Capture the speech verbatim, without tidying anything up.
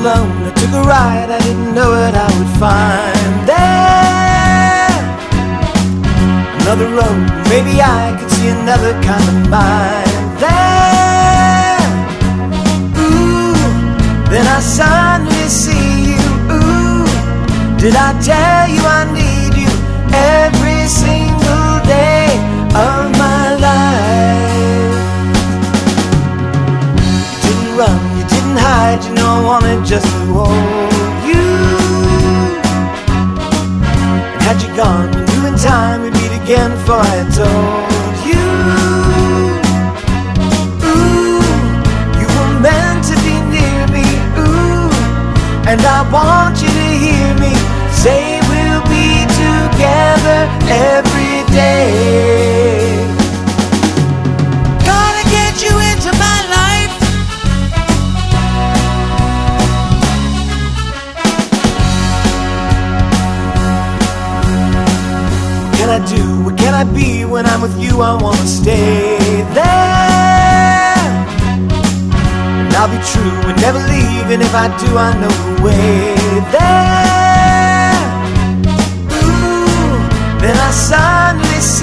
alone, I took a ride, I didn't know what I would find there. Another road, maybe I could see another kind of mind there. Ooh, then I suddenly see you. Ooh, did I tell you I need you every single day of my life? You didn't run, you didn't hide, you know I wanted just to hold you. And had you gone, you knew in time we'd meet again before I had told you. Ooh, you were meant to be near me. Ooh, and I want you to hear me say we'll be together every day. Gotta get you into my life. What can I do? What can I be? When I'm with you I wanna stay there. And I'll be true and never leave, and if I do I know the way there. Ooh, then I suddenly see